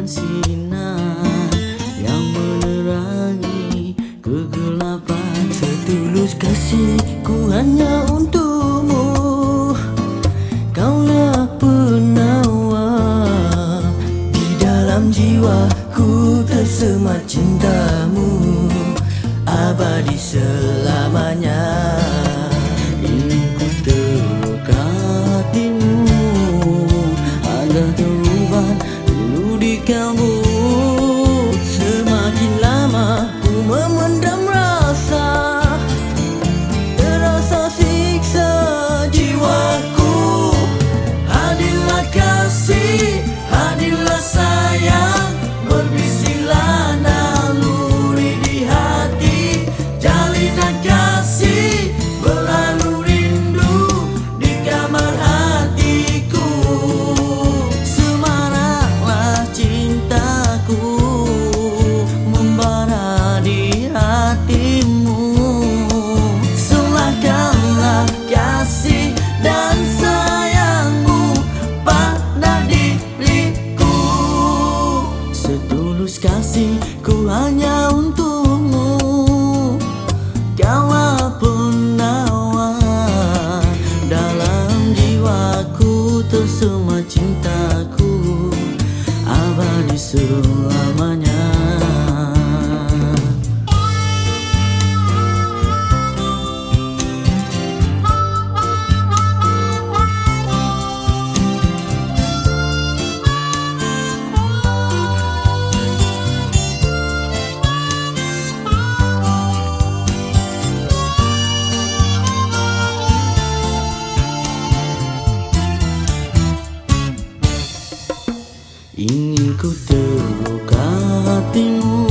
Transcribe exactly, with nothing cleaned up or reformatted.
sinar yang menerangi kegelapan. Setulus kasihku hanya untukmu, kaulah penawar. Di dalam jiwaku tersemat cintamu, abadi selamanya. Ingin ku dekatimu agar terubah dulu di kalbu. Semakin lama ku memendam rasa, terasa siksa jiwaku. Hadirlah kasih, hadirlah sayang, berbisiklah naluri di hati. Jalinan kasih berlalu rindu di kamar hatiku. Semaraklah cintaku membara di hatimu. Serahkanlah kasih dan sayangmu pada diriku. Setulus kasihku hanya untukmu, kaulah penawar. Dalam jiwaku tersemat cintaku, abadi selamanya. Ingin ku terbuka hatimu